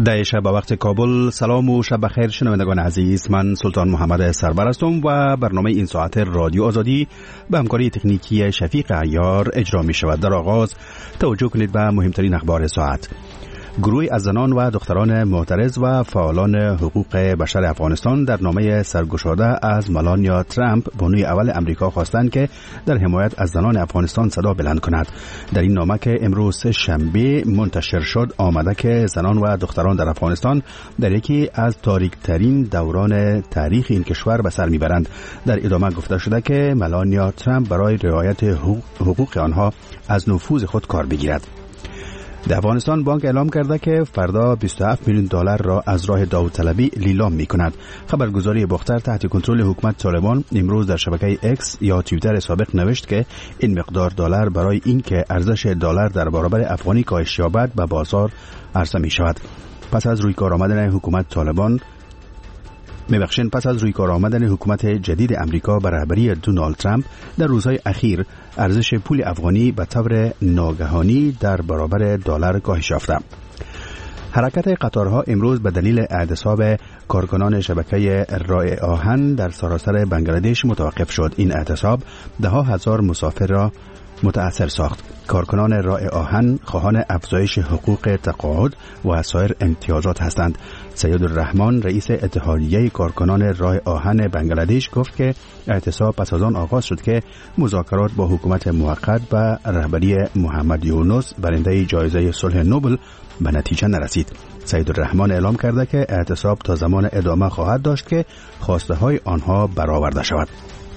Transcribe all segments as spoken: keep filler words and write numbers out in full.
ده شب به وقت کابل. سلام و شب بخیر شنوندگان عزیز، من سلطان محمد سربر هستم و برنامه این ساعت رادیو آزادی به همکاری تکنیکی شفیق عیار اجرا می شود. در آغاز توجه کنید به مهمترین اخبار ساعت. گروهی از زنان و دختران معترض و فعالان حقوق بشر افغانستان در نامه سرگشاده از ملانیا ترامپ بانوی اول امریکا خواستند که در حمایت از زنان افغانستان صدا بلند کند. در این نامه که امروز شنبه منتشر شد آمده که زنان و دختران در افغانستان در یکی از تاریک‌ترین دوران تاریخ این کشور به سر میبرند. در ادامه گفته شده که ملانیا ترامپ برای رعایت حقوق آنها از نفوذ خود کار بگیرد. در افغانستان بانک اعلام کرده که فردا بیست و هفت میلیون دلار را از راه داوطلبی لیلام می کند. خبرگزاری باختر تحت کنترل حکومت طالبان امروز در شبکه اکس یا توییتر سابق نوشت که این مقدار دلار برای اینکه ارزش دلار در برابر افغانی کاهش یابد به بازار عرضه می شود. پس از روی کار آمدن حکومت طالبان میبخشین پس از روی کار آمدن حکومت جدید امریکا بر رهبری دونالد ترامپ در روزهای اخیر ارزش پول افغانی به طور ناگهانی در برابر دلار کاهش یافته. حرکت قطارها امروز به دلیل اعتصاب کارکنان شبکه راه آهن در سراسر بنگلادش متوقف شد. این اعتصاب ده ها هزار مسافر را متأثر ساخت. کارکنان راه آهن خواهان افزایش حقوق تقاعد و سایر امتیازات هستند. سید الرحمن رئیس اتحادیه کارکنان راه آهن بنگلادش گفت که اعتصاب پس از آن آغاز شد که مذاکرات با حکومت موقت و رهبری محمد یونس برنده جایزه صلح نوبل به نتیجه نرسید. سید الرحمن اعلام کرده که اعتصاب تا زمان ادامه خواهد داشت که خواسته های آنها برآورده شود.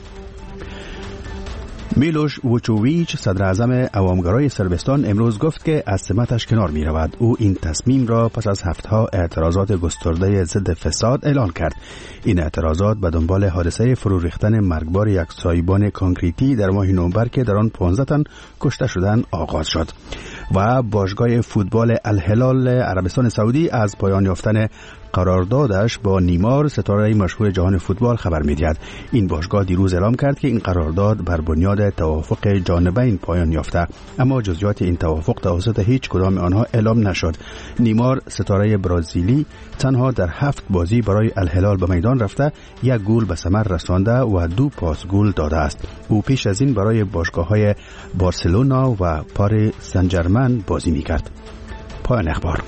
میلوش ووچوویچ صدر اعظم عوامگرای صربستان امروز گفت که از سمتش کنار می رود. او این تصمیم را پس از هفته‌ها اعتراضات گسترده ضد فساد اعلان کرد. این اعتراضات به دنبال حادثه فرو ریختن مرگبار یک سایبان کانکریتی در ماه نوامبر که در آن پانزده تن کشته شدند آغاز شد. و باشگاه فوتبال الهلال عربستان سعودی از پایان یافتن قراردادش با نیمار ستاره مشهور جهان فوتبال خبر می‌دهد. این باشگاه دیروز اعلام کرد که این قرارداد بر بنیاد توافق جانبین پایان یافته، اما جزئیات این توافق توسط هیچ کدام آنها اعلام نشد. نیمار ستاره برزیلی تنها در هفت بازی برای الهلال به میدان رفته، یک گل به ثمر رسانده و دو پاس گل داده است. او پیش از این برای باشگاه‌های بارسلونا و پاریس سن ژرمن بازی می‌کرد. پایان اخبار.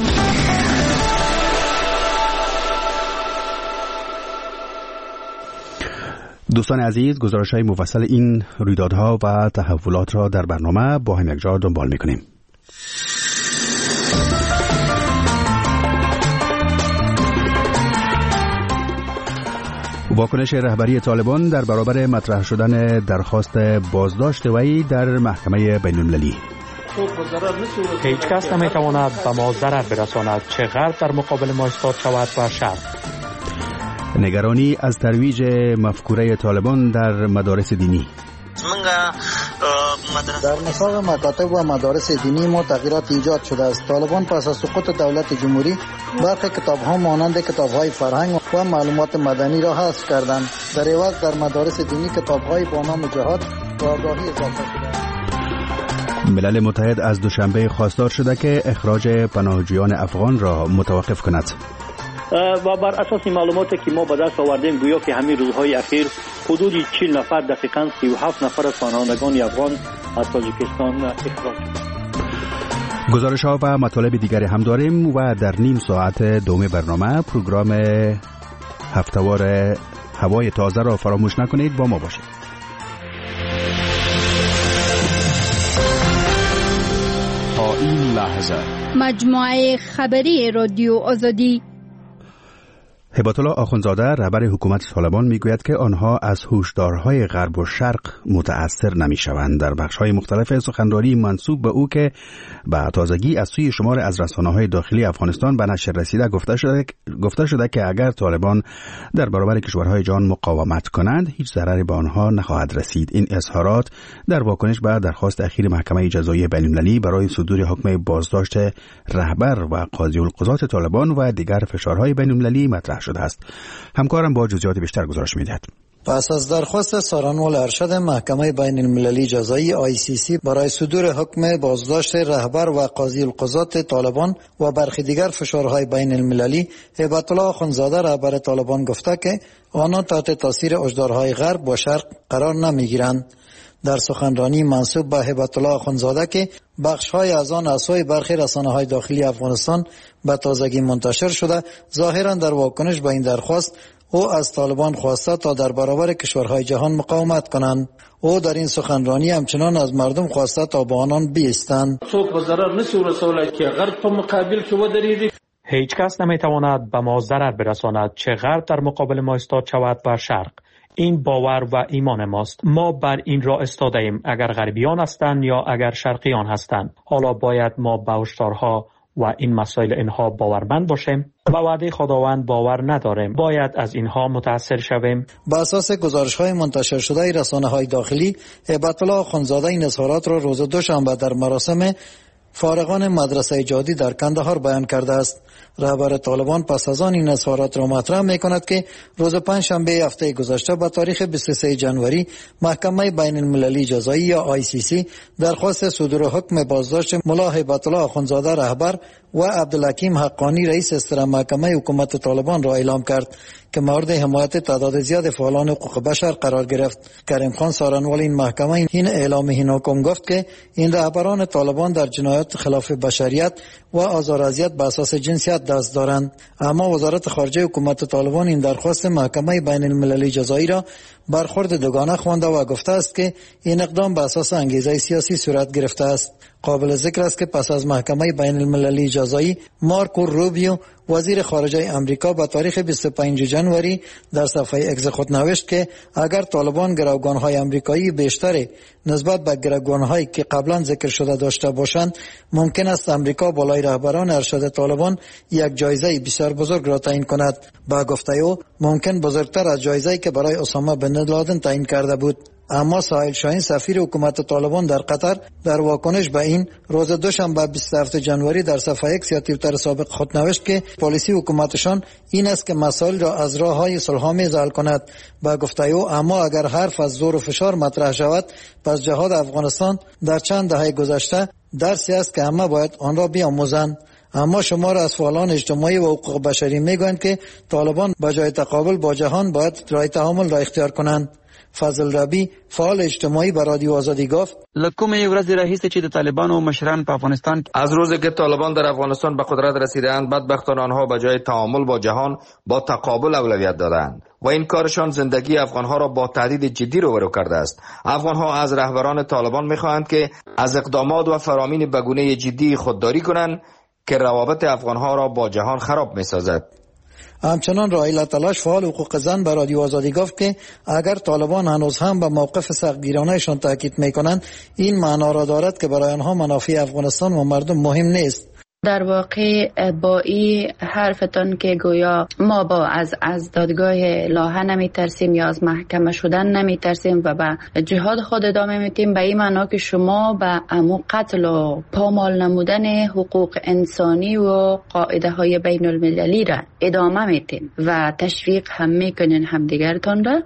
دوستان عزیز، گزارش‌های مفصل این رویدادها و تحولات را در برنامه با هم یکجا دنبال می‌کنیم. واکنش رهبری طالبان در برابر مطرح شدن درخواست بازداشت وی در محکمه بین‌المللی. هیچ کس نمی‌تواند به ما ضرر برساند، چه غرب در مقابل ما ایستاد شود و شرق. نگرانی از ترویج مفکوره طالبان در مدارس دینی. در نصاب مکاتب و مدارس دینی ما تغییرات ایجاد شده است. طالبان پس از سقوط دولت جمهوری برخی کتاب‌ها مانند کتاب‌های فرهنگ و معلومات مدنی را حذف کردند. در عوض در مدارس دینی کتاب‌های با نام جهاد و آگاهی اضافه شده. ملل متحد از دوشنبه خواستار شده که اخراج پناهجویان افغان را متوقف کند. و بر اساس معلوماتی که ما به دست آوردیم گویا که همین روزهای اخیر حدود چهل نفر دقیقاً سی و هفت نفر از پناهندگان افغان از تاجیکستان اخراج شدند. گزارش‌ها و مطالب دیگری هم داریم و در نیم ساعت دوم برنامه پروگرام هفته‌وار هوای تازه را فراموش نکنید، با ما باشید. تا این لحظه مجموعه خبری رادیو آزادی. هبت الله آخوندزاده رهبر حکومت طالبان میگوید که آنها از هشدارهای غرب و شرق متأثر نمیشوند. در بخش‌های مختلف سخنرانی منسوب به او که به تازگی از سوی شمار از رسانه‌های داخلی افغانستان به نشر رسیده گفته شده گفته شده که اگر طالبان در برابر کشورهای جهان مقاومت کنند هیچ ضرری به آنها نخواهد رسید. این اظهارات در واکنش به درخواست اخیر محکمه جزایی بین‌المللی برای صدور حکم بازداشت رهبر و قاضی القضات طالبان و دیگر فشارهای بین‌المللی مطرح شده است. همکارم با جزئیات بیشتر گزارش می‌دهد. پس از درخواست سارنوال ارشد محکمه بین المللی جزایی آی سی سی برای صدور حکم بازداشت رهبر و قاضی القضات طالبان و برخی دیگر فشارهای بین المللی، هیبت الله آخوندزاده رهبر طالبان گفته که آنها تحت تاثیر هشدارهای غرب و شرق قرار نمیگیرند. در سخنرانی منسوب به هیبت الله آخوندزاده که بخش‌های از آن از سوی برخی رسانه‌های داخلی افغانستان به تازگی منتشر شده، ظاهراً در واکنش به این درخواست او از طالبان خواسته تا در برابر کشورهای جهان مقاومت کنند. او در این سخنرانی همچنان از مردم خواسته تا با آنان بایستند. څوک به ضرر نشي رسولی که غرب په مقابل کې ودرېږي. هیچ کس نمیتواند به ما ضرر برساند، چه غرب در مقابل ما ایستاد شود و شرق. این باور و ایمان ماست. ما بر این را ایستاده ایم، اگر غربیان هستند یا اگر شرقیان هستند. حالا باید ما به هشدارها و این مسائل اینها باورمند باشیم. به وعده خداوند باور نداریم. باید از اینها متاثر شویم. با اساس گزارش‌های منتشر شده رسانه‌های داخلی، هیبت الله آخوندزاده این اظهارات را روز دوشنبه در مراسم فارغان مدرسه جادی در کندهار بیان کرده است. رهبر طالبان پس از آن این اظهارات را مطرح می‌کند که روز پنجشنبه هفته گذشته به تاریخ بیست و سوم ژانویه محکمه بین المللی جزایی یا آی سی سی درخواست صدور حکم بازداشت ملا هیبت الله آخوندزاده رهبر و عبدالحکیم حقانی رئیس استر محکمه حکومت طالبان را اعلام کرد که مورد حمایت تعداد زیاد فعالان حقوق بشر قرار گرفت. کریم خان سارنوال این محکمه این اعلام این حکم گفت که این رهبران طالبان در جنایات خلاف بشریت و آزار و اذیت به اساس جنسیت دست دارند. اما وزارت خارجه حکومت طالبان این درخواست محکمه بین المللی جزایی را برخورد دوگانه خوانده و گفته است که این اقدام به اساس انگیزه سیاسی صورت گرفته است. قابل ذکر است که پس از محکمه بین المللی جزایی، مارکو روبیو وزیر خارجه امریکا به تاریخ بیست و پنجم ژانویه در صفحه اکس خود نوشت که اگر طالبان گروگان‌های امریکایی بیشتری نسبت به گروگان‌هایی که قبلا ذکر شده داشته باشند، ممکن است امریکا بالای رهبران ارشد طالبان یک جایزه بسیار بزرگ را تعیین کند. با گفته او ممکن بزرگتر از جایزه‌ای که برای اسامه بن لادن تعیین کرده بود. اما ساحل شاهین سفیر حکومت طالبان در قطر در واکنش به این روز دوشنبه بیست و هفتم ژانویه در صفحه اکس یا توییتر سابق خود نوشت که پالیسی حکومتشان این است که مسائل را از راه‌های صلح‌آمیز حل کند. با گفته او اما اگر حرف از زور و فشار مطرح شود، پس جهاد افغانستان در چند دهه گذشته درسی است که همه باید آن را بیاموزند. اما شمار از فعالان اجتماعی و حقوق بشری میگویند که طالبان به جای تقابل با جهان باید راه تعامل را اختیار کنند. فضل ربی فعال اجتماعی به رادیو آزادی گفت: لکومه ورځ راهیسته چې د طالبانو مشران په افغانستان از روزی که طالبان در افغانستان به قدرت رسیدند، بدبختان آنها به جای تعامل با جهان با تقابل اولویت دادند و این کارشان زندگی افغانها را با تهدید جدی روبرو کرده است. افغانها از رهبران طالبان می‌خواهند که از اقدامات و فرامین به گونه جدی خودداری کنند که روابط افغانها را با جهان خراب می‌سازد. همچنان رائیل تلاش فعال حقوق زن به رادیو آزادی گفت که اگر طالبان هنوز هم به موقف سختگیرانه‌شان تاکید می‌کنند، این معنا را دارد که برای آنها منافع افغانستان و مردم مهم نیست. در واقع با این حرفتان که گویا ما با از از دادگاه لاهه نمی ترسیم یا از محکمه شدن نمی ترسیم و به جهاد خود ادامه میتیم، به این معنا که شما به امو قتل و پامال نمودن حقوق انسانی و قاعده های بین المللی را ادامه میتیم و تشویق هم میکنین همدیگرتان را.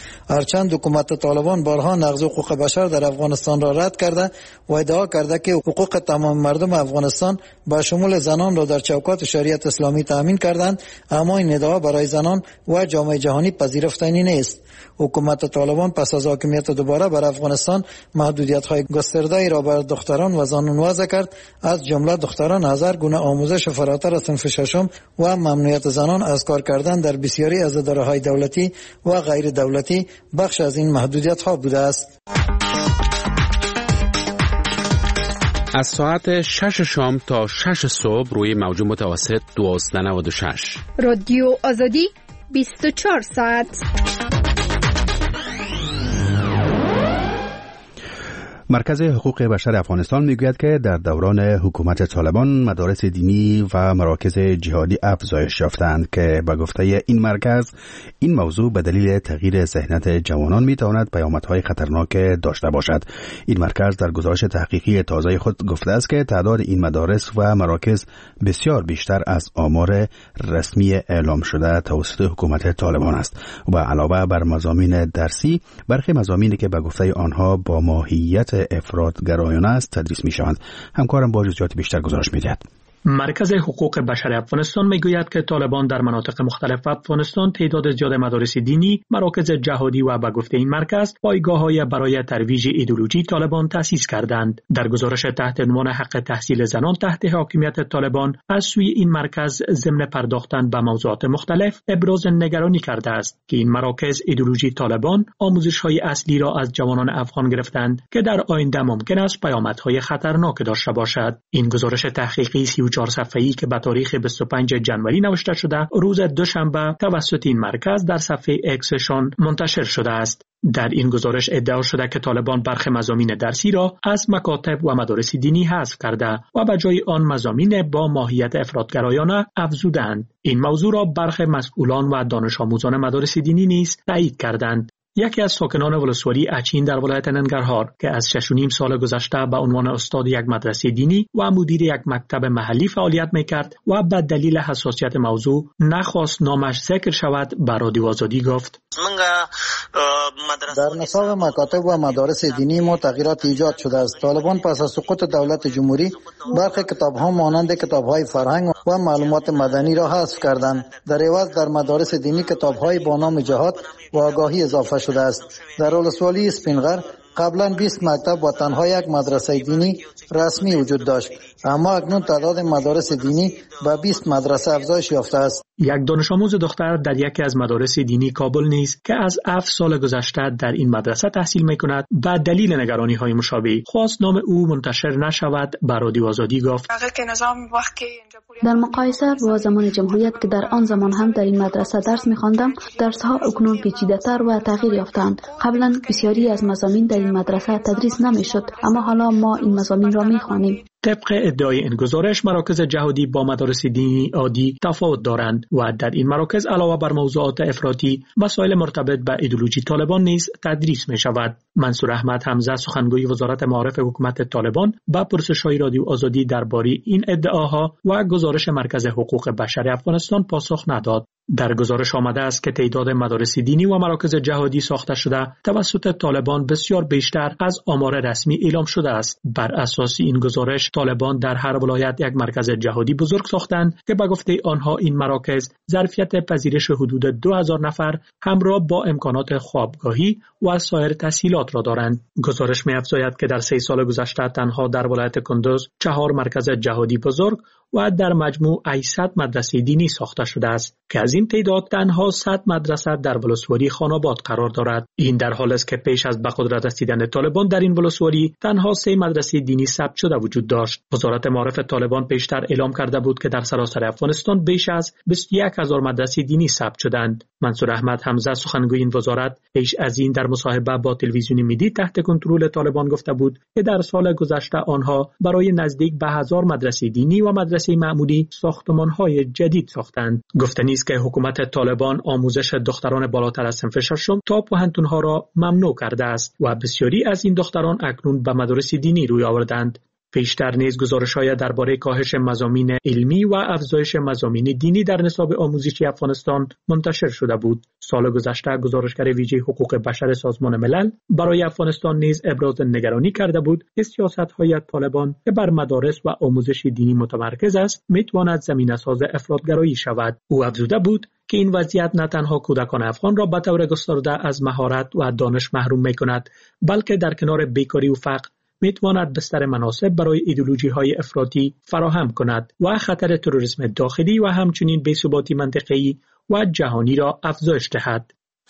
هرچند حکومت طالبان بارها نقض حقوق بشر در افغانستان را رد کرده و ادعا کرده که حقوق تمام مردم افغانستان با شمول زنان را در چوکات شریعت اسلامی تامین کردند، اما این ادعا برای زنان و جامعه جهانی پذیرفتنی نیست. حکومت طالبان پس از حاکمیت دوباره بر افغانستان محدودیت‌های گسترده‌ای را بر دختران و زنان وضع کرد، از جمله دختران هزار گونه آموزش فراتر از صنف ششم و ممنوعیت زنان از کار کردن در بسیاری از اداره‌های دولتی و غیر دولتی بخش از این محدودیت‌ها بوده است. از ساعت شش شام تا شش صبح روی موج متوسط دوازده و نود و شش رادیو آزادی بیست و چهار ساعت. مرکز حقوق بشر افغانستان میگوید که در دوران حکومت طالبان مدارس دینی و مراکز جهادی افزایش یافتند که به گفته این مرکز این موضوع به دلیل تغییر ذهنیت جوانان میتواند پیامدهای خطرناک داشته باشد. این مرکز در گزارش تحقیقی تازه خود گفته است که تعداد این مدارس و مراکز بسیار بیشتر از آمار رسمی اعلام شده توسط حکومت طالبان است و علاوه بر مضامین درسی برخی مضامینی که به گفته آنها با ماهیت افراطگرایانه است تدریس می‌شوند. همکارم با جزئیات بیشتر گزارش می‌دهد. مرکز حقوق بشر افغانستان میگوید که طالبان در مناطق مختلف افغانستان تعداد زیاد مدارس دینی، مراکز جهادی و به گفته این مرکز پایگاه‌های برای ترویج ایدئولوژی طالبان تأسیس کردند. در گزارش تحت عنوان حق تحصیل زنان تحت حاکمیت طالبان از سوی این مرکز ضمن پرداختن به موضوعات مختلف ابراز نگرانی کرده است که این مراکز ایدئولوژی طالبان آموزش‌های اصلی را از جوانان افغان گرفتند که در آینده ممکن است پیامدهای خطرناک داشته باشد. این گزارش تحقیقی سی و چهار صفحه‌ای که به تاریخ بیست و پنجم جنوری نوشته شده روز دوشنبه توسط این مرکز در صفحه اکسشان منتشر شده است. در این گزارش ادعا شده که طالبان برخی مضامین درسی را از مکاتب و مدارس دینی حذف کرده و به جای آن مضامین با ماهیت افراطگرایانه افزودند. این موضوع را برخی مسئولان و دانش آموزان مدارس دینی نیز تایید کردند. یکی از ساکنان ولسوالی اچین در ولایت ننگرهار که از شش و نیم سال گذشته به عنوان استاد یک مدرسه دینی و مدیر یک مکتب محلی فعالیت میکرد و به دلیل حساسیت موضوع نخواست نامش ذکر شود به رادیو آزادی گفت: در نصاب مکاتب و مدارس دینی ما تغییرات ایجاد شده است. طالبان پس از سقوط دولت جمهوری برخی کتاب‌ها مانند کتاب‌های فرهنگ و معلومات مدنی را حذف کردند. در عوض در مدارس دینی کتاب‌های با نام جهاد و آگاهی اضافه شده است. در ولسوالی اسپینغر قبلا بیست مکتب و تنها یک مدرسه دینی رسمی وجود داشت، اما اکنون تعداد مدارس دینی به بیست مدرسه افزایش یافته است. یک دانش آموز دختر در یکی از مدارس دینی کابل نیز که از هفت سال گذشته در این مدرسه تحصیل می‌کند به دلیل نگرانی‌های مشابه خواست نام او منتشر نشود به رادیو آزادی گفت: در مقایسه با زمان جمهوریت که در آن زمان هم در این مدرسه درس می‌خواندم، درس‌ها اکنون پیچیده‌تر و تغییر یافتند. قبلا بسیاری از مضامین در این مدرسه تدریس نمی‌شد، اما حالا ما این مضامین را می‌خوانیم. طبق ادعای این گزارش مراکز جهادی با مدارس دینی عادی تفاوت دارند و در این مراکز علاوه بر موضوعات افراطی مسائل مرتبط به ایدئولوژی طالبان نیز تدریس می شود. منصور احمد حمزه سخنگوی وزارت معارف حکومت طالبان با پرسش‌های رادیو آزادی درباره این ادعاها و گزارش مرکز حقوق بشر افغانستان پاسخ نداد. در گزارش آمده است که تعداد مدارس دینی و مراکز جهادی ساخته شده توسط طالبان بسیار بیشتر از آمار رسمی اعلام شده است. بر اساس این گزارش طالبان در هر ولایت یک مرکز جهادی بزرگ ساختند که به گفته آنها این مراکز ظرفیت پذیرش حدود دو هزار نفر همراه با امکانات خوابگاهی و سایر تسهیلات را دارند. گزارش می‌افزاید که در سه سال گذشته تنها در ولایت کندوز چهار مرکز جهادی بزرگ و در مجموع صد مدرسه دینی ساخته شده است که از این تعداد تنها صد مدرسه در ولسوالی خاناباد قرار دارد. این در حالی است که پیش از به قدرت رسیدن طالبان در این ولسوالی تنها سه مدرسه دینی ثبت شده وجود داشت. وزارت معارف طالبان پیشتر اعلام کرده بود که در سراسر افغانستان بیش از بیست و یک هزار مدرسه دینی ثبت شدند. منصور احمد حمزه سخنگوی این وزارت پیش از این در مصاحبه با تلویزیون ملی تحت کنترل طالبان گفته بود که در سال گذشته آنها برای نزدیک به هزار مدرسه دینی و مدرسه معمولی ساختمان‌های جدید ساختند. گفتنی است که حکومت طالبان آموزش دختران بالاتر از صنف ششم تا پوهنتون‌ها را ممنوع کرده است و بسیاری از این دختران اکنون به مدارس دینی روی آوردند. پیشتر نیز گزارش‌های درباره کاهش مضامین علمی و افزایش مضامین دینی در نصاب آموزشی افغانستان منتشر شده بود. سال گذشته گزارشگر ویژه حقوق بشر سازمان ملل برای افغانستان نیز ابراز نگرانی کرده بود که سیاست‌های طالبان که بر مدارس و آموزش دینی متمرکز است می‌تواند زمینه‌ساز افراطگرایی شود. او افزوده بود که این وضعیت نه تنها کودکان افغان را به طور گسترده از مهارت و دانش محروم می‌کند، بلکه در کنار بیکاری و فقر میتواند بستر مناسب برای ایدئولوژی‌های افراطی فراهم کند و خطر تروریسم داخلی و همچنین بی‌ثباتی منطقه‌ای و جهانی را افزایش دهد.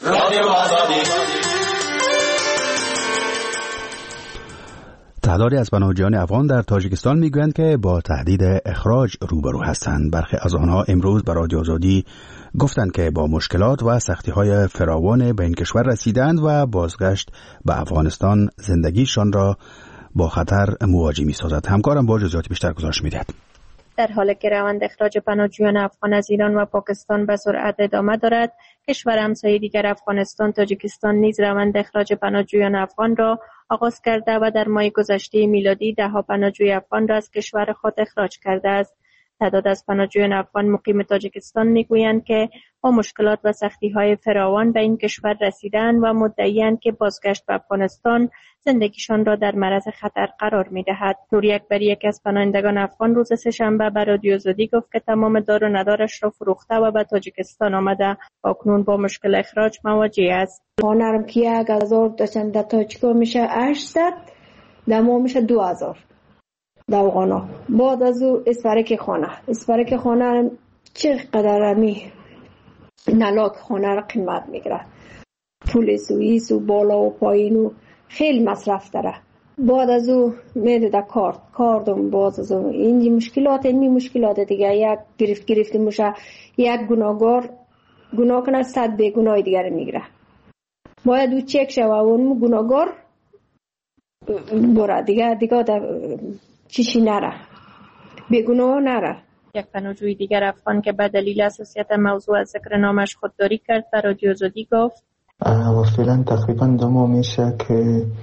تعدادی از پناهجویان افغان در تاجیکستان میگویند که با تهدید اخراج روبرو هستند. برخی از آنها امروز به رادیو آزادی گفتند که با مشکلات و سختی‌های فراوان به این کشور رسیدند و بازگشت به افغانستان زندگیشان را با خطر مواجه می سازد. همکارم با جزئیات بیشتر گزارش می‌دهد. در حالی که روند اخراج پناهجویان افغان از ایران و پاکستان به سرعت ادامه دارد، کشور همسایه دیگر افغانستان، تاجیکستان نیز روند اخراج پناهجویان افغان را آغاز کرده و در ماه گذشته میلادی ده ها پناهجوی افغان را از کشور خود اخراج کرده است. تعداد از پناهجویان افغان مقیم تاجیکستان میگویند که با مشکلات و سختی‌های فراوان به این کشور رسیدند و مدعی‌اند که بازگشت به افغانستان زندگیشان را در معرض خطر قرار می‌دهد. نوری اکبری، یکی از پناهندگان افغان، روز سه‌شنبه به رادیو آزادی گفت که تمام دار و ندارش را فروخته و به تاجیکستان آمده و اکنون با مشکل اخراج مواجه است. خانه‌ام که یک هزار داشتن در تاجیکستان میشه هشتصد، در ما میشه دو هزار. دوغانا بعد از او اسفرک خانه اسفرک خانه چقدر می نلاک خانه را قیمت میگیره، پول سوئیس و بالا و پایین و خیلی مصرف داره. بعد از او میده در کارت کاردم باز از او این مشکلات این مشکلات دیگه یک گرفت گرفت میشه. یک گناهگار گناه کنه صد بیگناه دیگر میگیره، باید او چک شوه و اون گناهگار بره دیگه دیگه در چیشی نره، بیگناه نره. یک پناهجوی دیگر افغان که به دلیل حساسیت موضوع از ذکر نامش خودداری کرد به رادیو آزادی گفت و فعلا تقریبا دو ماه میشه که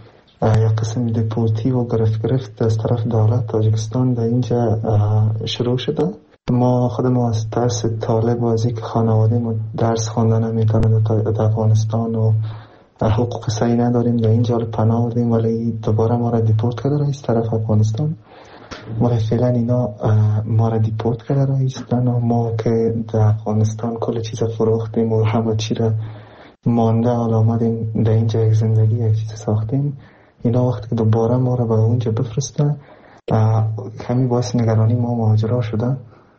یک قسم دیپورتی و گرفت گرفت از طرف دولت تاجیکستان در اینجا شروع شده. ما خودمون از ترس طالب و از اینکه خانواده ما درس خواندن نمیتونه در افغانستان و حقوق صحیح نداریم در اینجا پناه بردیم، ولی دوباره ما را دیپورت کرده رئیس طرف افغانستان. ما فعلا اینا ما را دیپورت کرده رئیستان و ما که در افغانستان کل چیز فروختیم و همه چی را مانده حالا آمدیم در اینجا یک زندگی یک چیز ساختیم. اینا وقتی که دوباره ما را به اونجا بفرستن کمی باعث نگرانی ما مهاجرا شدن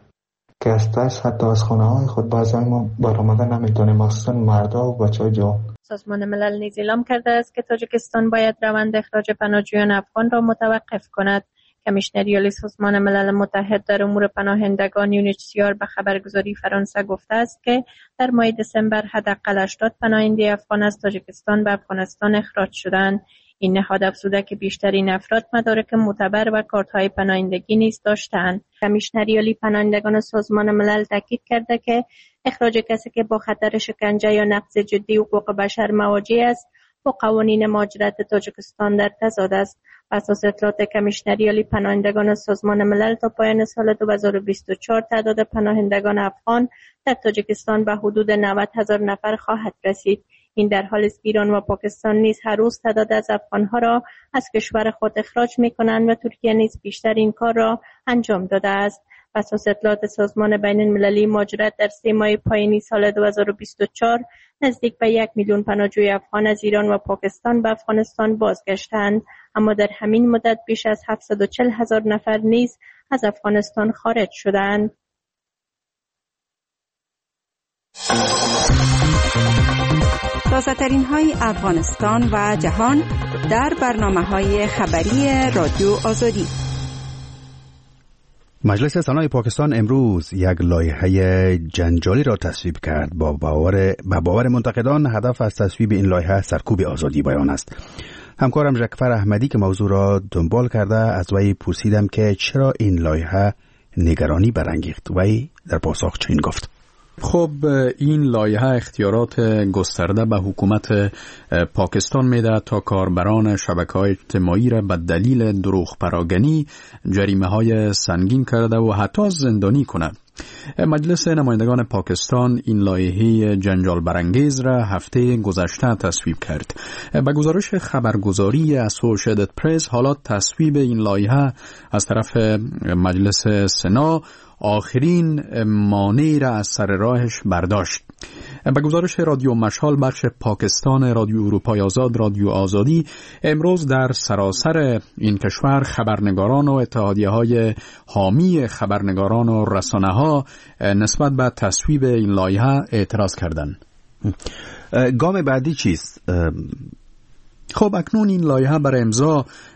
که از ترس حتی از خانه های خود بعضی ما برآمدن نمیتونیم، مخصوصا مردا و بچه های جوان. سازمان ملل نیز اعلام کرده است که تاجیکستان باید روند اخراج پناهجویان افغان را متوقف کند. کمیشنری عالی سازمان ملل متحد در امور پناهندگان یو ان اچ سی آر به خبرگزاری فرانسه گفته است که در ماه دسامبر حداقل هشتاد پناهنده افغان از تاجیکستان به افغانستان اخراج شدند. این نهاد افزوده که بیشترین افراد مدارک معتبر و کارت‌های پناهندگی نیز داشتند. کمیشنری عالی پناهندگان سازمان ملل تاکید کرده که اخراج کسی که با خطر شکنجه یا نقض جدی حقوق بشر مواجه است با قوانین مهاجرت تاجیکستان در تضاد است. اساس اطلاعات کمیشنری عالی پناهندگان سازمان ملل تا پایان سال دو هزار و بیست و چهار تعداد پناهندگان افغان در تاجیکستان به حدود نود هزار نفر خواهد رسید. این در حالی است که ایران و پاکستان نیز هر روز تعداد از افغانها را از کشور خود اخراج می‌کنند و ترکیه نیز بیشتر این کار را انجام داده است. اساس اطلاعات سازمان بین المللی مهاجرت در سه ماه پایانی سال دو هزار و بیست و چهار نزدیک به یک میلیون پناهجوی افغان از ایران و پاکستان به افغانستان بازگشتند، اما در همین مدت بیش از هفتصد و چهل هزار نفر نیز از افغانستان خارج شدند. تازه‌ترین های افغانستان و جهان در برنامه‌های خبری رادیو آزادی. مجلس سنای پاکستان امروز یک لایحه جنجالی را تصویب کرد. با باور با باور منتقدان هدف از تصویب این لایحه سرکوب آزادی بیان است. همکارم ژکفر احمدی که موضوع را دنبال کرده از وی پرسیدم که چرا این لایحه نگرانی برانگیخت. وی در پاسخ چنین گفت: خب این لایحه اختیارات گسترده به حکومت پاکستان میده تا کاربران شبکه‌های اجتماعی را به دلیل دروغ پراگنی جریمه‌های سنگین کرده و حتی زندانی کند. مجلس نمایندگان پاکستان این لایحه جنجال برانگیز را هفته گذشته تصویب کرد. به گزارش خبرگزاری اسوسییتد پرس، حالا تصویب این لایحه از طرف مجلس سنا آخرین مانعی را از سر راهش برداشت. به گزارش رادیو مشال بخش پاکستان رادیو اروپای آزاد رادیو آزادی، امروز در سراسر این کشور خبرنگاران و اتحادیه‌های حامی خبرنگاران و رسانه‌ها نسبت به تصویب این لایحه اعتراض کردند. گام بعدی چیست؟ خب اکنون این لایحه برای امضا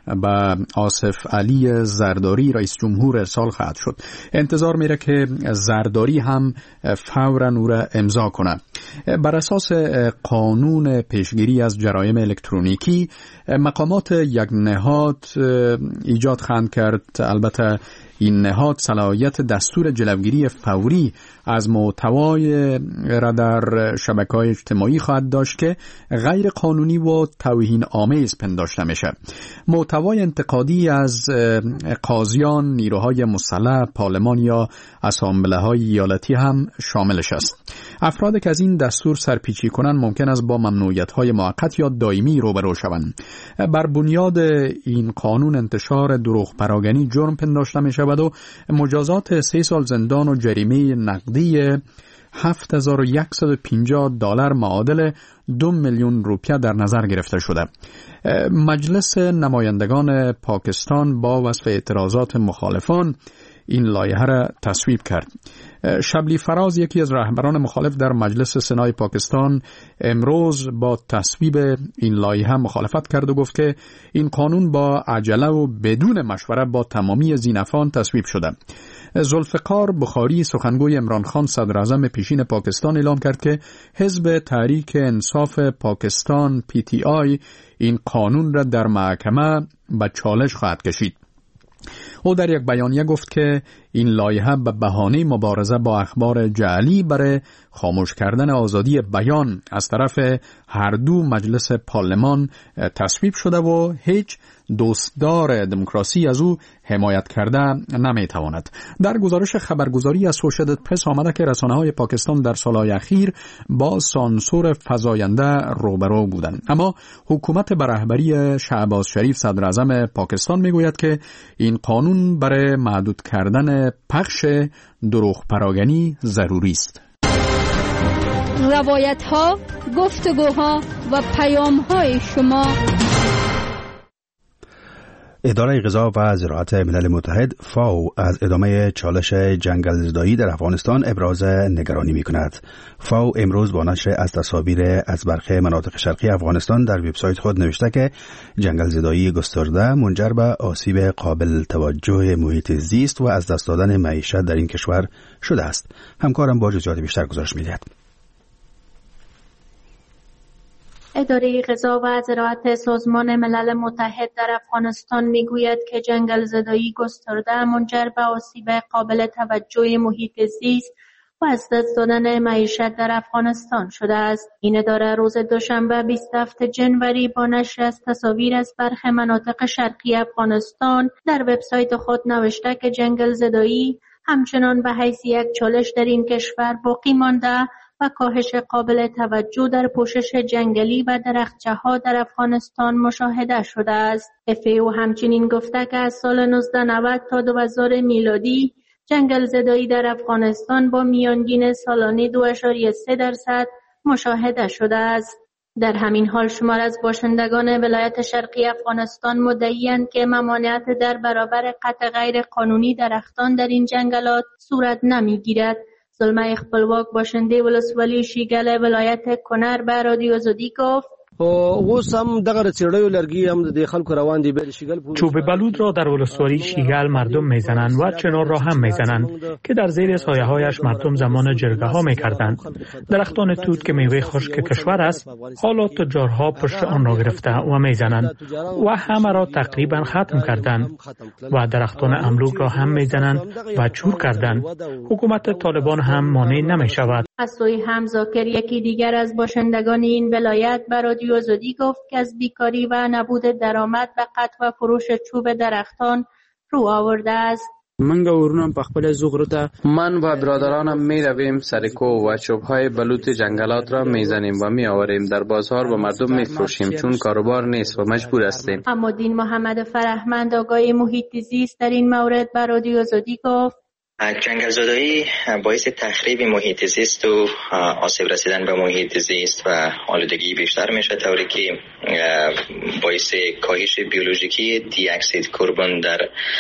به آصف علی زرداری رئیس جمهور ارسال خواهد شد. انتظار میره که زرداری هم فوراً او را امضا کنه. بر اساس قانون پیشگیری از جرایم الکترونیکی مقامات یک نهاد ایجاد خواهند کرد. البته این نهاد صلاحیت دستور جلوگیری فوری از محتوای را در شبکه‌های اجتماعی خواهد داشت که غیر قانونی و توهین آمیز پنداشته میشه. محتوای انتقادی از قاضیان، نیروهای مسلح، پارلمان یا اسامبله‌های ایالتی هم شاملش است. افرادی که از این دستور سرپیچی کنند ممکن است با ممنوعیت‌های موقت یا دائمی روبرو شوند. بر بنیاد این قانون انتشار دروغ پراگنی جرم پنداشته می شود و مجازات سه سال زندان و جریمه نقدی هفت هزار و صد و پنجاه دلار معادل دو میلیون روپیه در نظر گرفته شده. مجلس نمایندگان پاکستان با وصف اعتراضات مخالفان این لایحه را تصویب کرد. شبلی فراز، یکی از رهبران مخالف در مجلس سنای پاکستان، امروز با تصویب این لایحه مخالفت کرد و گفت که این قانون با عجله و بدون مشوره با تمامی زینفان تصویب شده. ذوالفقار بخاری، سخنگوی عمران خان صدر اعظم پیشین پاکستان، اعلام کرد که حزب تحریک انصاف پاکستان پی تی آی این قانون را در محکمه به چالش خواهد کشید. او در یک بیانیه گفت که این لایحه به بهانه مبارزه با اخبار جعلی برای خاموش کردن آزادی بیان از طرف هر دو مجلس پارلمان تصویب شده و هیچ دوستدار دموکراسی از او حمایت کرده نمیتواند. در گزارش خبرگزاری اسوشییتد پرس آمده که رسانه‌های پاکستان در سالهای اخیر با سانسور فزاینده روبرو بودند، اما حکومت به رهبری شهباز شریف صدر اعظم پاکستان میگوید که این قانون برای محدود کردن پخش دروغ پراگنی ضروری است. روایت ها، گفتگوها و پیام های شما. اداره غذا و زراعت ملل متحد فاو از ادامه چالش جنگل زدایی در افغانستان ابراز نگرانی می کند. فاو امروز با نشر از تصاویر از برخی مناطق شرقی افغانستان در وبسایت خود نوشته که جنگل زدایی گسترده منجر به آسیب قابل توجه محیط زیست و از دست دادن معیشت در این کشور شده است. همکارم با جزئیات بیشتر گزارش می‌دهد. اداره غذا و زراعت سازمان ملل متحد در افغانستان میگوید که جنگل زدایی گسترده منجر به آسیب قابل توجه محیط زیست و از دست دادن معیشت در افغانستان شده است. این اداره روز دوشنبه بیست و هفتم جنوری با نشر از تصاویر از برخی مناطق شرقی افغانستان در وبسایت خود نوشته که جنگل زدایی همچنان به حیث یک چالش در این کشور باقی مانده و کاهش قابل توجه در پوشش جنگلی و درختچه‌ها در افغانستان مشاهده شده است. اف ای او همچنین گفته که از سال نوزده نود تا دو هزار میلادی جنگل زدایی در افغانستان با میانگین سالانه دو ممیز سه درصد مشاهده شده است. در همین حال شمار از باشندگان ولایت شرقی افغانستان مدعی‌اند که ممانعت در برابر قطع غیر قانونی درختان در این جنگلات صورت نمی‌گیرد. زلمه خپلواک باشنده ولسوالی شیګل ولایت کنر به رادیو آزادی گفت اوس هم دغه چړیو لرګي هم د خلکو روان دي به شیګل چوب بلود را در ولسوالی شیګل مردم میزنند و چنار را هم میزنند که در زیر سایه هایش مردم زمان جرگه ها میکردند. درختان توت که میوه خشک کشور است حالا تجارها پشت آن را گرفته و میزنند و همه را تقریبا ختم کردند و درختان املوک را هم میزنند و چور کردند. حکومت طالبان هم مانع نمیشود. از سوی هم زاکر یکی دیگر از باشندگان این ولایت به رادیو آزادی گفت که از بیکاری و نبود درآمد به قطع و فروش چوب درختان رو آورده است. من ورونم په خپل زغرته من و برادرانم می رویم سرکو و چوبهای بلوط جنگلات را میزنیم و می آوریم در بازار و مردم می فروشیم چون کاروبار نیست و مجبور هستیم. اما دین محمد فرهمند آگاه محیط زیست در این مورد به رادیو آزادی گفت جنگل زدایی باعث تخریب محیط زیست و آسیب رسیدن به محیط زیست و آلودگی بیشتر میشه، طوری که باعث کاهش بیولوژیکی دی اکسید کربن در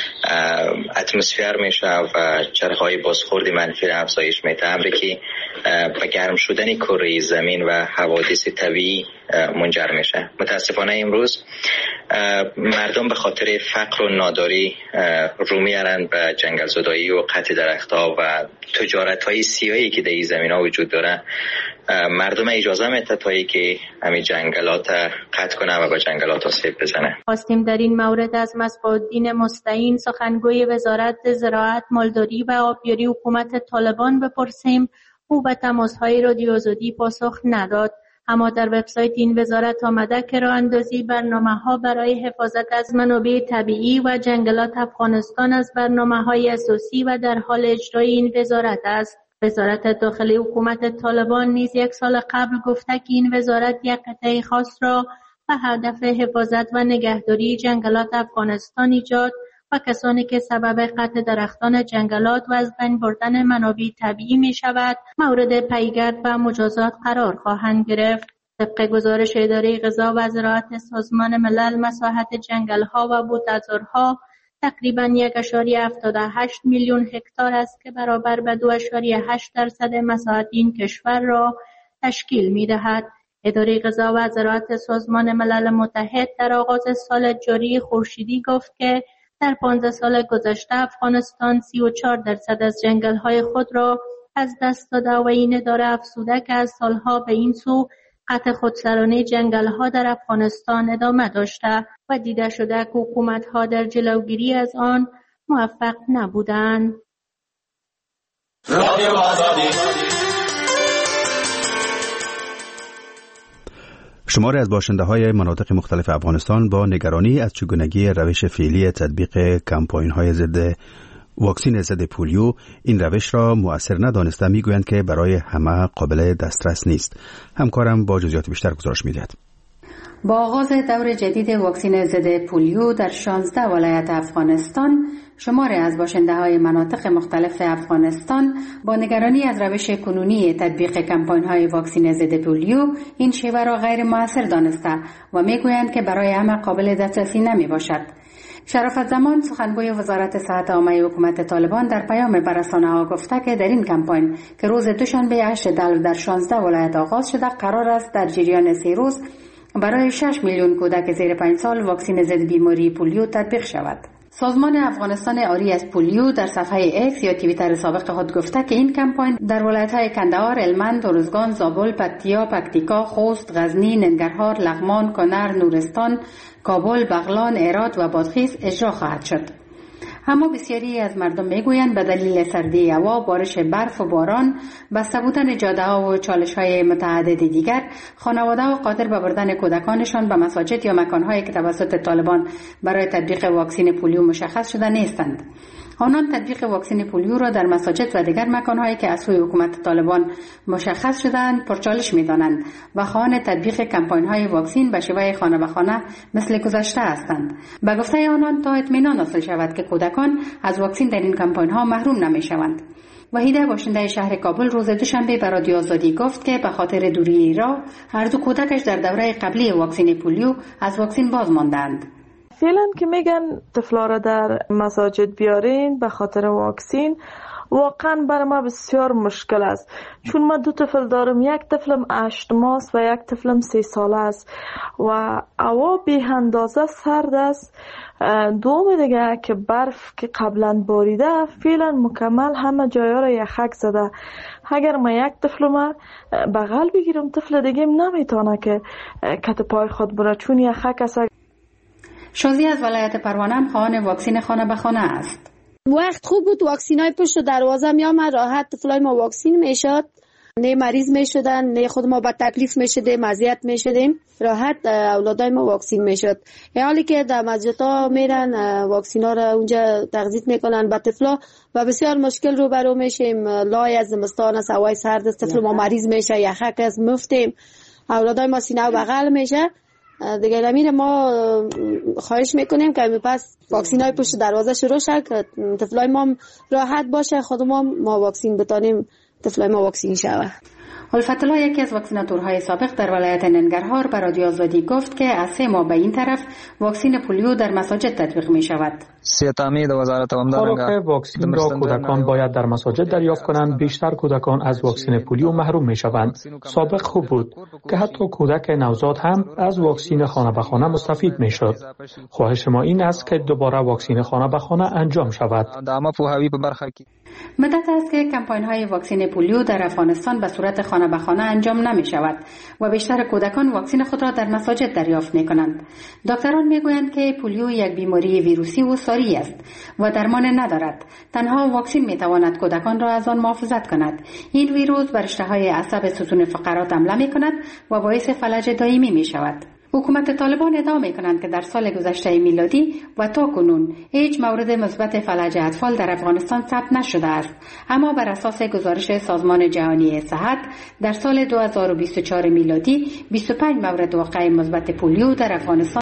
اتمسفر میشه و چرخهای بازخورد منفی را افزایش میده، امری که به گرم شدن کره زمین و حوادث طبیعی منجر میشه. متاسفانه امروز مردم به خاطر فقر و ناداری رو میارن به جنگل زدایی و قطع درختها و تجارت های سیاهی که در این زمین ها وجود داره. مردم اجازه میده تایی که همین جنگلات قطع کنه و به جنگلات آسیب بزنه. خواستیم در این مورد از مصباح‌الدین مستعین سخنگوی وزارت زراعت، مالداری و آبیاری حکومت طالبان بپرسیم. او به تماس‌های رادیو آزادی پاسخ نداد. اما در وبسایت این وزارت آمده که راه اندازی برنامه‌ها برای حفاظت از منابع طبیعی و جنگلات افغانستان از برنامه‌های اساسی و در حال اجرای این وزارت است. وزارت داخلی حکومت طالبان نیز یک سال قبل گفته که این وزارت یک قطعه خاص را به هدف حفاظت و نگهداری جنگلات افغانستان ایجاد و کسانی که سبب قطع درختان جنگلات و از بین بردن منابع طبیعی می شود مورد پیگرد و مجازات قرار خواهند گرفت. طبق گزارش اداره غذا و زراعت سازمان ملل، مساحت جنگل‌ها و بوته‌زارها تقریباً یک ممیز هفتاد و هشت میلیون هکتار است که برابر به دو ممیز هشت درصد مساحت این کشور را تشکیل می‌دهد. اداره غذا و زراعت سازمان ملل متحد در آغاز سال جاری خورشیدی گفت که در پانزده سال گذشته افغانستان سی و چهار درصد از جنگل‌های خود را از دست داده و این اداره افزوده که از سالها به این سو قطع خودسرانه جنگل‌ها در افغانستان ادامه داشته و دیده شده که حکومت‌ها در جلوگیری از آن موفق نبودند. شماری از باشنده‌های مناطق مختلف افغانستان با نگرانی از چگونگی روش فعلی تطبیق کمپاین‌های ضد واکسن ضد پولیو این روش را مؤثر ندانسته میگویند که برای همه قابل دسترس نیست. همکارم با جزئیات بیشتر گزارش می‌دهد. با آغاز دور جدید واکسن ضد پولیو در شانزده ولایت افغانستان، شماری از باشنده‌های مناطق مختلف افغانستان با نگرانی از روش کنونی تطبیق کمپاین‌های واکسن ضد پولیو این شیوه را غیر مؤثر دانسته و میگویند که برای همه قابل دسترسی نمیباشد. شرافت زمان، سخنگوی وزارت صحت عامه حکومت طالبان، در پیام به رسانه‌ها گفته که در این کمپاین که روز دوشنبه هشت دلو در شانزده ولایت آغاز شده، قرار است در جریان سه روز برای شش میلیون کودک زیر پنج سال واکسن ضد بیماری پولیو تطبیق شود. سازمان افغانستان عاری از پولیو در صفحه ایکس یا توییتر سابق خود گفته که این کمپاین در ولایت‌های کندهار، هلمند، ارزگان، زابل، پکتیا، پکتیکا، خوست، غزنی، ننگرهار، لغمان، کنر، نورستان، کابل، بغلان، هرات و بادغیس اجرا خواهد شد. اما بسیاری از مردم میگویند به دلیل سردی هوا، بارش برف و باران، بسته بودن جاده‌ها و چالش‌های متعدد دیگر، خانواده‌ها قادر به بردن کودکانشان به مساجد یا مکان‌هایی که توسط طالبان برای تطبیق واکسن پولیو مشخص شده نیستند. آنان تطبیق واکسن پولیو را در مساجد و دیگر مکان‌هایی که از سوی حکومت طالبان مشخص شده‌اند پرچالش می‌دانند و خواهان تطبیق کمپاین‌های واکسن به شیوه خانه به خانه مثل گذشته هستند. به گفته آنان تا اطمینان حاصل شود که کودکان از واکسن در این کمپاین‌ها محروم نمی‌شوند. وحیده باشنده شهر کابل روز دوشنبه به رادیو آزادی گفت که به خاطر دوری راه هر دو کودکش در دوره قبلی واکسن پولیو از واکسن باز ماندند. فعلا که میگن طفلا را در مساجد بیارین به خاطر واکسین، واقعا برای ما بسیار مشکل است، چون من دو طفل دارم، یک طفلم هشت ماه و یک طفلم سه ساله است و هوا بی اندازه سرد است. دوم دیگه که برف که قبلا باریده فعلا مکمل همه جایا را یخک زده. اگر من یک طفلم بغل بگیرم، طفل دیگه نمیتونه که کت پای خود بره چون یخک است. شازی از ولایت پروانه خواهان واکسن خانه به خانه است. وقت خوب بود، واکسینای پشت دروازه می آمد، راحت طفلای ما واکسین میشد، نه مریض میشدن، نه خود ما با تکلیف میشدیم، اذیت میشدیم، راحت اولادای ما واکسین میشد. حالی که در مسجدها میرن واکسینا را اونجا تغذیه میکنن به طفلا و بسیار مشکل رو برو میشیم. لای از زمستان است، هوای سرد است، طفل ما مریض میشه، یخک است، مفتیم، اولادای ما سینه و بغل میشه. دیگه نمیره ما خواهش میکنیم که پس واکسین های پشت دروازه شروع شد که طفلای ما راحت باشه، خودمون ما واکسین بتانیم طفلای ما واکسین شوه. الفت الله یکی از واکسیناتورهای سابق در ولایت ننگرهار به رادیو آزادی گفت که از سه ماه به این طرف واکسین پولیو در مساجد تطبیق می شود. حالا که واکسین را کودکان باید در مساجد دریافت کنند، بیشتر کودکان از واکسین پولیو محروم می شوند. سابق خوب بود که حتی کودک نوزاد هم از واکسین خانه به خانه مستفید می شد. خواهش ما این است که دوباره واکسین خانه به خانه انجام شود. مدت است که کمپاین های واکسین پولیو در افغانستان به صورت خانه به خانه انجام نمی شود و بیشتر کودکان واکسین خود را در مساجد دریافت می کنند. دکتران می گویند که پولیو یک بیماری ویروسی و ساری است و درمان ندارد. تنها واکسین می تواند کودکان را از آن محافظت کند. این ویروس بر اشتهای عصب ستون فقرات حمله می کند و باعث فلج دائمی می شود. حکومت طالبان ادعا می کنند که در سال گذشته میلادی و تا کنون هیچ مورد مثبت فلج اطفال در افغانستان ثبت نشده است، اما بر اساس گزارش سازمان جهانی صحت در سال دو هزار و بیست و چهار میلادی بیست و پنج مورد واقع مثبت پولیو در افغانستان